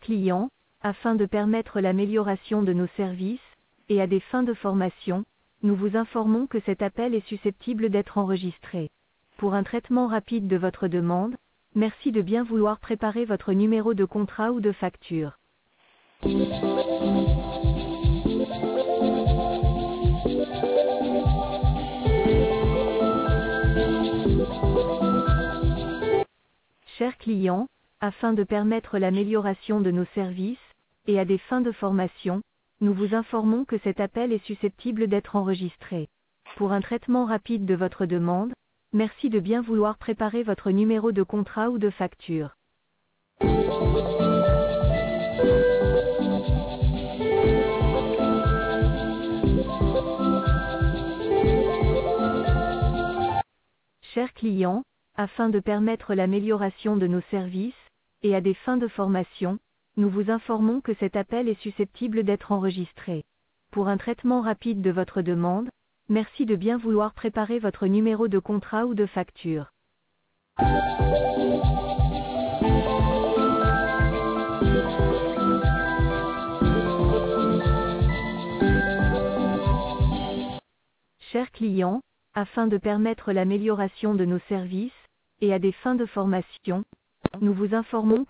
client, afin de permettre l'amélioration de nos services, et à des fins de formation, nous vous informons que cet appel est susceptible d'être enregistré. Pour un traitement rapide de votre demande, merci de bien vouloir préparer votre numéro de contrat ou de facture. Chers clients, afin de permettre l'amélioration de nos services, et à des fins de formation, nous vous informons que cet appel est susceptible d'être enregistré. Pour un traitement rapide de votre demande, merci de bien vouloir préparer votre numéro de contrat ou de facture. Chers clients, afin de permettre l'amélioration de nos services, et à des fins de formation, nous vous informons que cet appel est susceptible d'être enregistré. Pour un traitement rapide de votre demande, merci de bien vouloir préparer votre numéro de contrat ou de facture. Chers clients, afin de permettre l'amélioration de nos services, et à des fins de formation, nous vous informons que